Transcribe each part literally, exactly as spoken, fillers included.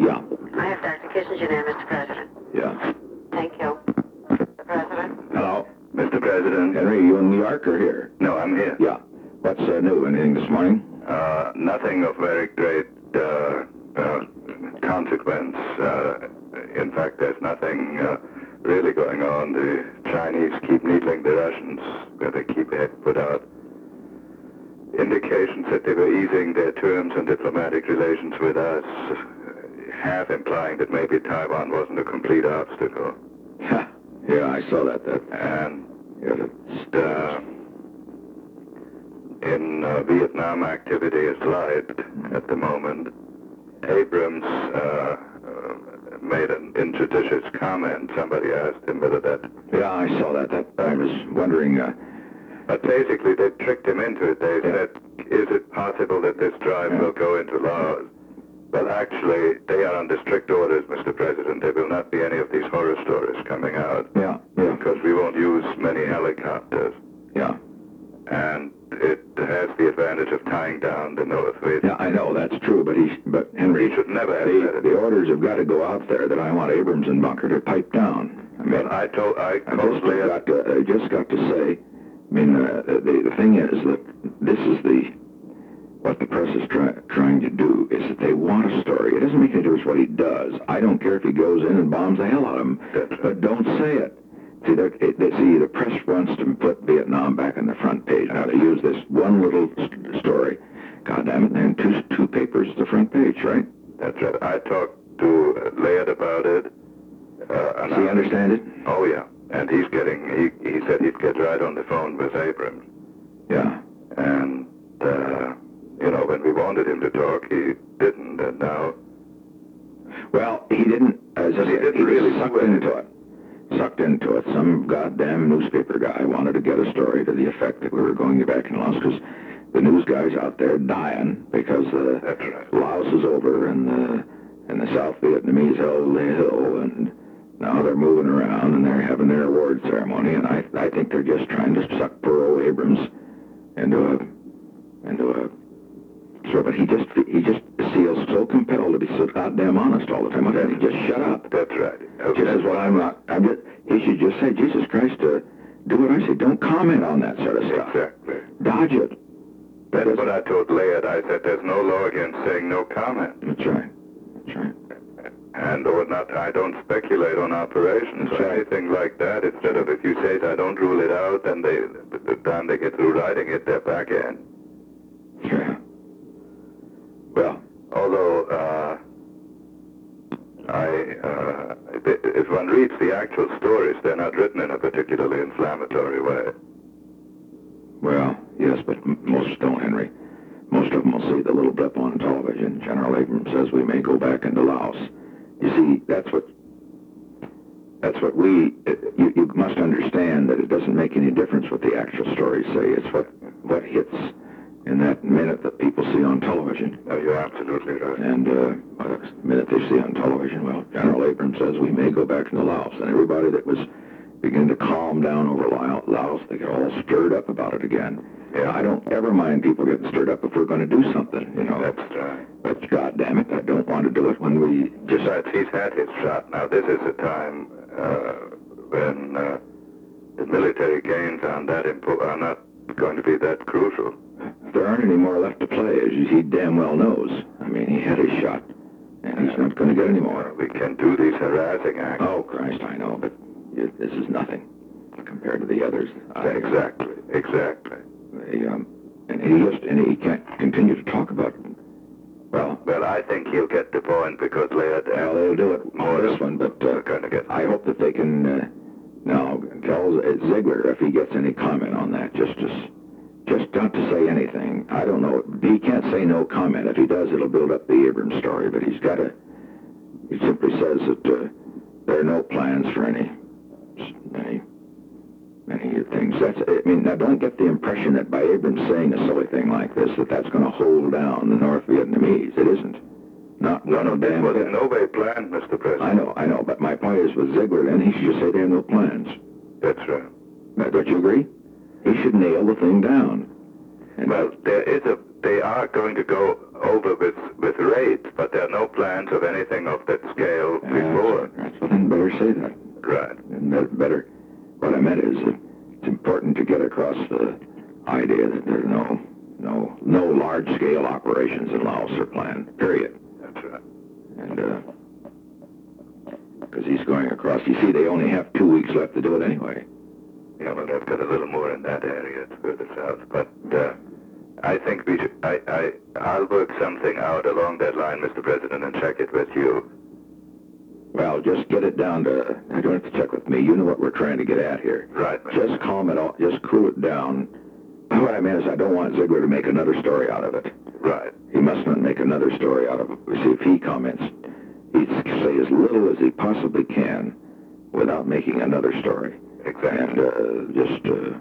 Yeah. I have Doctor Kissinger there, Mister President. Yeah. Thank you. Mister President? Hello? Mister President? Henry, you in New York or here? No, I'm here. Yeah. What's uh, new? Anything this morning? Uh, nothing of very great uh, uh, consequence. Uh, in fact, there's nothing uh, really going on. The Chinese keep needling the Russians, where they keep had put out indications that they were easing their terms on diplomatic relations with us, half implying that maybe Taiwan wasn't a complete obstacle. Yeah, yeah, I saw that. That And yeah, uh, in uh, Vietnam, activity is light at the moment. Abrams uh, uh, made an injudicious comment. Somebody asked him whether that... yeah, I saw that. That I was wondering. Uh, But basically, they tricked him into it. They Yeah. said, is it possible that this drive Yeah. will go into Laos? Well, actually, they are under strict orders, Mister President. There will not be any of these horror stories coming out. yeah, yeah, Because we won't use many helicopters. yeah. And it has the advantage of tying down the North Vietnamese. Yeah, I know that's true. But he, but Henry, He should never have the, said it. the orders have got to go out there that I want Abrams and Bunker to pipe down. I mean, But I told, I I told just Leah, got to, I just got to say, I mean, uh, the, the thing is that this is the, what the press is try, trying to do, is that they want a story. It doesn't make any difference what he does. I don't care if he goes in and bombs the hell out of them, That's right. but don't say it. See, they're- it, they, see, the press wants to put Vietnam back on the front page. Now, they use this one little st- story. God damn it, and two, two papers at the front page, right? that's right. I talked to uh, Leah about it. Uh, and Does he I- understand it? Oh, yeah. And he's getting, he, he said he'd get right on the phone with Abrams. Yeah. And, uh, you know, when we wanted him to talk, he didn't, and now... Well, he didn't, as I He said, didn't he really sucked do it. into it. Sucked into it. Some goddamn newspaper guy wanted to get a story to the effect that we were going back in Laos, because the news guys out there dying because uh, That's right. Laos is over and the and the South Vietnamese held the hill, and now they're moving around and they're having their award ceremony, and I I think they're just trying to suck poor old Abrams into a into a so. But he just he just feels so compelled to be so goddamn honest all the time. Why doesn't he just shut up? That's right. Just as well, I'm not. I'm just. He should just say, Jesus Christ, uh, do what I say. Don't comment on that sort of stuff. Exactly. Dodge it. That's what I told Leah. I said there's no law against saying no comment. That's right. That's right. And or not, I don't speculate on operations That's or right. anything like that. Instead of if you say it, I don't rule it out, then they, the time they get through writing it, they're back in. Yeah. Well, Although, uh, I, uh, if one reads the actual stories, they're not written in a particularly inflammatory way. well, yes, but m- most don't, Henry. Most of them will see the little blip on television. General Abrams says we may go back into Laos. You see, that's what. That's what we. It, you, you must understand that it doesn't make any difference what the actual stories say. It's what what hits in that minute that people see on television. No, you're absolutely right. And uh, the minute they see on television, well, General Abrams says we may go back into Laos. And everybody that was beginning to calm down over Lao- Laos, they get all stirred up about it again. Yeah. I don't ever mind people getting stirred up if we're going to do something, you know. That's right. But God damn it, I don't want to do it when we just... Besides, he's had his shot. Now, this is a time uh, when uh, the military gains on that impo- are not going to be that crucial. There aren't any more left to play, as he damn well knows. I mean, he had his shot, and he's not going to get any more. We can do these harassing acts. Oh, Christ, I know, but it, this is nothing compared to the others. I, Exactly, exactly. They, um, and he just and he can't continue to talk about it. Well, Well, I think he'll get the point because Leah well, they'll do it on this one, but uh, We're going to get... I hope that they can uh, now tell Ziegler if he gets any comment on that. Just to, s- just not to say anything. I don't know. He can't say no comment. If he does, it'll build up the Abrams story. But he's got to. He simply says that uh, there are no plans for any any many things. That's, I mean, now don't get the impression that by Abrams saying a silly thing like this, that that's going to hold down the North Vietnamese. It isn't. Not No, no, one this damn was bit. in no way planned, Mister President. I know, I know, but my point is with Ziegler, then he should just say they have no plans. That's right. Now, don't you agree? He should nail the thing down. And Well, there is a... They are going to go over with, with raids, but there are no plans of anything of that scale before. Uh, that's, then better say that. Right. And that better, what I meant is that it's important to get across the idea that there's no, no, no large-scale operations in Laos are planned, period. That's right. And, uh, because he's going across, you see, they only have two weeks left to do it anyway. Yeah, well, they've got a little more in that area further south, but, uh, I think we should, I, I, I'll work something out along that line, Mister President, and check it with you. Well, just get it down to, you don't have to check with me, you know what we're trying to get at here. Right, Mister Just calm it all, just cool it down. What I mean is I don't want Ziegler to make another story out of it. Right. He must not make another story out of it. See, if he comments, he'd say as little as he possibly can without making another story. Exactly. And uh, just uh,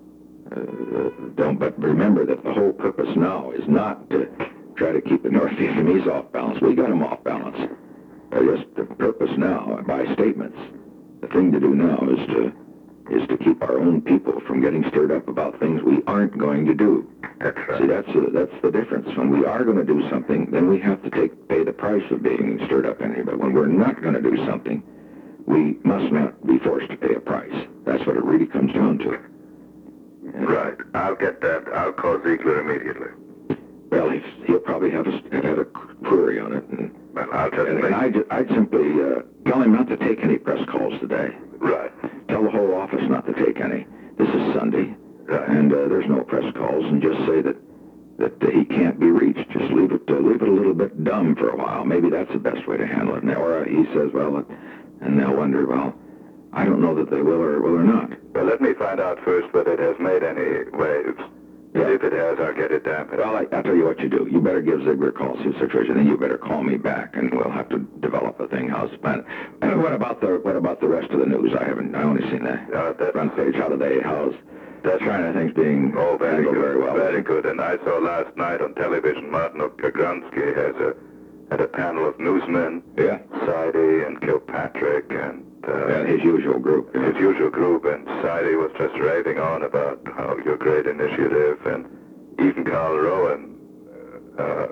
uh, don't, but remember that the whole purpose now is not to try to keep the North Vietnamese off balance. We got them off balance. Uh, just the purpose now, by statements, the thing to do now is to is to keep our own people from getting stirred up about things we aren't going to do. That's right. See, that's uh, that's the difference. When we are going to do something, then we have to take pay the price of being stirred up in it. But when we're not going to do something, we must not be forced to pay a price. That's what it really comes down to. And, Right. I'll get that. I'll call Ziegler immediately. Well, he's, he'll probably have a, have a query on it. And, Well, I'll just and, make... and I'd, I'd simply uh, tell him not to take any press calls today. Right. Tell the whole office not to take any. This is Sunday, Right. and uh, there's no press calls, and just say that that uh, he can't be reached. Just leave it uh, leave it a little bit dumb for a while. Maybe that's the best way to handle it. And, or uh, he says, well, uh, and they'll wonder, well, I don't know that they will or will or not. Well, let me find out first whether it has made any waves. Yeah. If it has, I'll get it dampened. Well, I, I'll tell you what you do. You better give Ziegler a call, see the situation, then you better call me back, and we'll have to develop a thing. How's the plan? And what about the what about the rest of the news? I haven't. I only seen the Uh, that's, front page. How do they? How's that's China things being oh, very handled good, very well? very good. And I saw last night on television, Martin Ogronsky has a had a panel of newsmen, Yeah. Saidi and Kilpatrick and uh, Yeah, his usual group. Yeah. his usual group, and Saidi was just raving on about how your great initiative, and even Carl Rowan uh,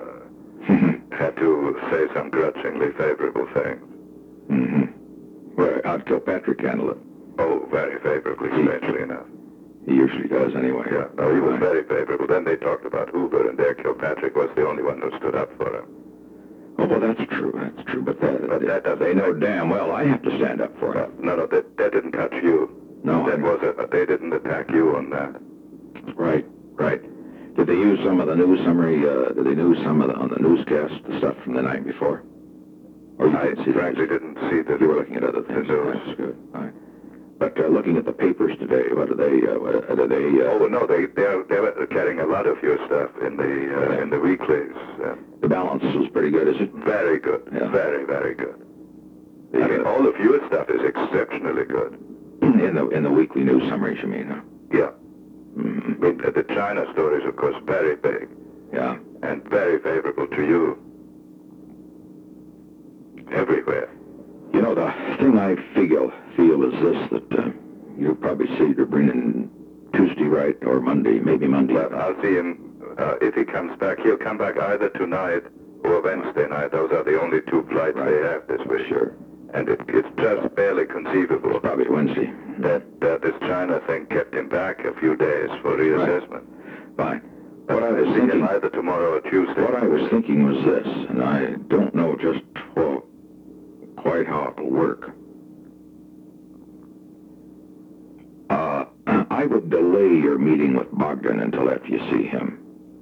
had to say some grudgingly favorable things. Mm-hmm. Well, how'd Kilpatrick handle it? Oh, very favorably, strangely enough. He usually does anyway. Yeah, no, he was very favorable. Then they talked about Hoover, and there Kilpatrick was the only one who stood up for him. Oh, well, that's true. That's true. But, that, But that doesn't they know make- damn well I have to stand up for No, him. no, no, that, that didn't touch you. No, That I- was a, they didn't attack you on that. Right, right. Did they use some of the news summary? Uh, did they use some of the on the newscast the stuff from the night before? Or you I didn't see frankly those? didn't see the... You were looking at other things. The news. That's good. Fine. But uh, looking at the papers today, what are they? Uh, what are they? Uh, Oh, no, they, they're, they're carrying a lot of your stuff in the, uh, Yeah. in the weeklies. Uh, the balance was pretty good, is it? very good. Yeah. Very, very good. The, I mean, uh, all of your stuff is exceptionally good. in the in the weekly news summaries, you mean? Huh? Yeah. Mm-hmm. I mean, the China story is, of course, very big Yeah. and very favorable to you. Everywhere. You know, the thing I feel feel is this, that uh, you'll probably see they're bringing Tuesday, right, or Monday, maybe Monday. Well, I'll see him, uh, if he comes back. He'll come back either tonight or Wednesday night. Those are the only two flights Right. they have this week. Sure. And it, it's just barely conceivable Probably Wednesday. that uh, this China thing kept him back a few days for reassessment. Fine. But What I I'll was see him thinking, either tomorrow or Tuesday. what I was thinking was this, and I don't know just well, quite how it will work. Uh, I would delay your meeting with Bogdan until after you see him.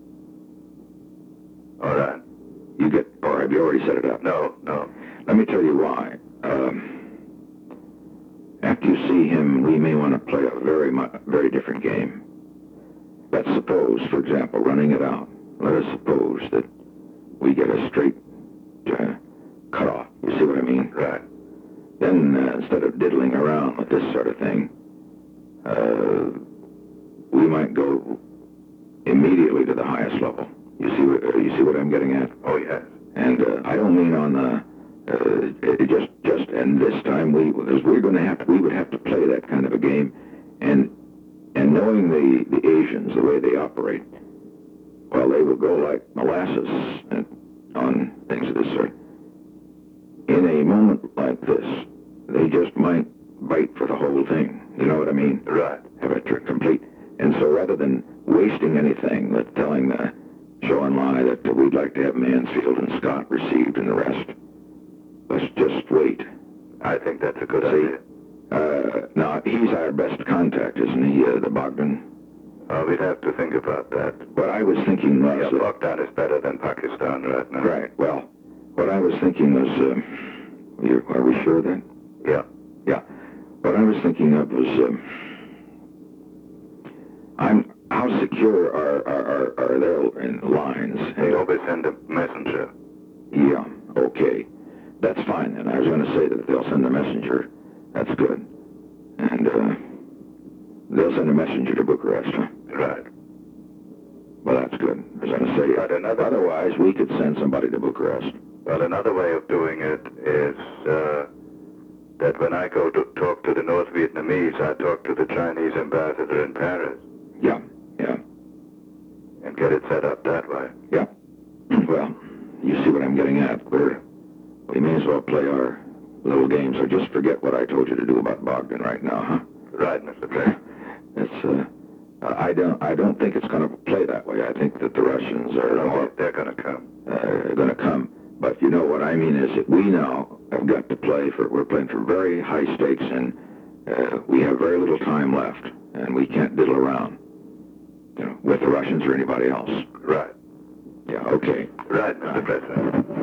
All right. You get, or have you already set it up? No, no. Let me tell you why. Um, after you see him, we may want to play a very, mu- very different game. Let's suppose, for example, running it out, let us suppose that we get a straight uh, cutoff. You see what I mean? Right. Then, uh, instead of diddling around with this sort of thing, uh, we might go immediately to the highest level. You see what, uh, you see what I'm getting at? Oh, yes. And uh, I don't mean on the uh, it just just and this time we because we're going to have to we would have to play that kind of a game, and and knowing the the Asians the way they operate, well, they will go like molasses and, on things of this sort. In a moment like this, they just might bite for the whole thing. You know what I mean? Right. Have it tr- complete. And so rather than wasting anything, that telling the show and lie that uh, we'd like to have Mansfield and Scott received and the rest, let's just wait. I think that's a good See? idea. Uh, now, he's our best contact, isn't he, uh, the Bogdan? Uh, we'd have to think about that. What I was thinking was... Yeah, that- Bogdan is better than Pakistan right now. Right, well, what I was thinking was... Uh, you're, are we sure then? Yeah. Yeah. What I was thinking of was... Uh, I'm... How secure are, are, are, are their in lines? They always send a messenger. Yeah, okay. That's fine then. I was going to say that they'll send a messenger. That's good. And, uh... they'll send a messenger to Bucharest, huh? Right. Well, that's good. I was going to say, But another- otherwise we could send somebody to Bucharest. Well, another way of doing it is uh, that when I go to talk to the North Vietnamese, I talk to the Chinese ambassador in Paris Yeah, yeah, and get it set up that way. yeah. Well, you see what I'm getting at. We're, we may as well play our little game, so just forget what I told you to do about Bogdan right now, huh? Right, Mister Blake. It's, uh, I don't, I don't think it's going to play that way. I think that the Russians are No, more, they're going to come. uh, going to come. But you know what I mean is that we now have got to play for, we're playing for very high stakes, and uh, we have very little time left, and we can't diddle around, you know, with the Russians or anybody else. Right. Yeah, okay. Right, Mister President.